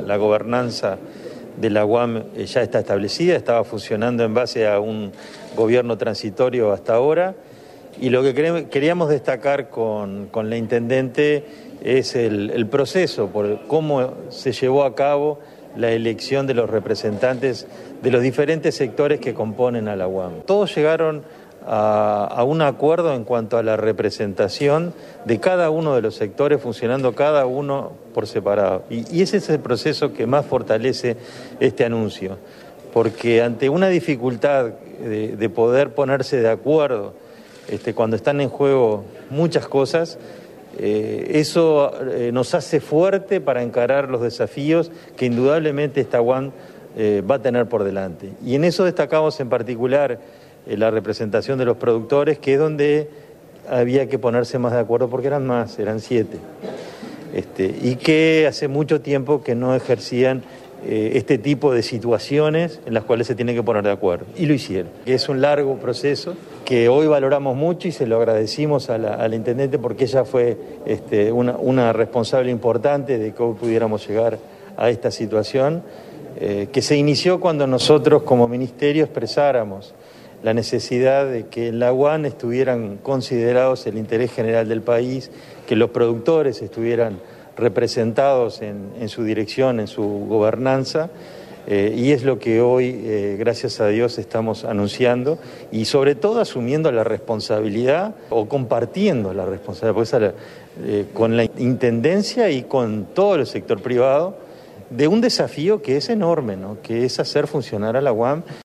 La gobernanza de la UAM ya está establecida, estaba funcionando en base a un gobierno transitorio hasta ahora, y lo que queríamos destacar con la intendente es el proceso, por cómo se llevó a cabo la elección de los representantes de los diferentes sectores que componen a la UAM. Todos llegaron a un acuerdo en cuanto a la representación de cada uno de los sectores, funcionando cada uno por separado. Y ese es el proceso que más fortalece este anuncio, porque ante una dificultad de poder ponerse de acuerdo cuando están en juego muchas cosas, eso nos hace fuerte para encarar los desafíos que indudablemente esta UAM va a tener por delante. Y en eso destacamos en particular la representación de los productores, que es donde había que ponerse más de acuerdo, porque eran 7, y que hace mucho tiempo que no ejercían este tipo de situaciones en las cuales se tiene que poner de acuerdo, y lo hicieron. Es un largo proceso que hoy valoramos mucho y se lo agradecimos a la intendente, porque ella fue una responsable importante de que hoy pudiéramos llegar a esta situación, que se inició cuando nosotros como ministerio expresáramos la necesidad de que en la UAM estuvieran considerados el interés general del país, que los productores estuvieran representados en su dirección, en su gobernanza, y es lo que hoy, gracias a Dios, estamos anunciando, y sobre todo asumiendo la responsabilidad o compartiendo la responsabilidad con la intendencia y con todo el sector privado de un desafío que es enorme, ¿no? Que es hacer funcionar a la UAM.